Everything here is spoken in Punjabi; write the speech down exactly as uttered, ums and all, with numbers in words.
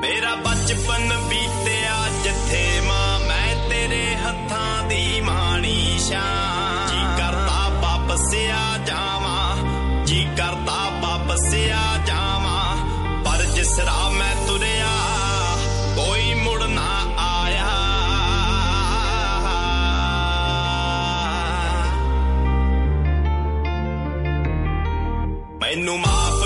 ਮੇਰਾ ਬਚਪਨ ਬੀਤਿਆ ਜਿੱਥੇ ਮਾਂ ਮੈਂ ਤੇਰੇ ਹੱਥਾਂ ਦੀ ਮਾਣੀ ਸ਼ਾਂ ਜੀ ਕਰਦਾ ਵਾਪਸ ਆ ਜਾਵਾਂ ਜੀ ਕਰਦਾ ਵਾਪਸ ਆ ਜਾਵਾਂ ਪਰ ਜਿਸ ਰਾਹ ਮੈਂ ਤੁਰਿਆ ਕੋਈ ਮੁੜ ਨਾ ਆਇਆ ਮੈਨੂੰ ਮਾਂ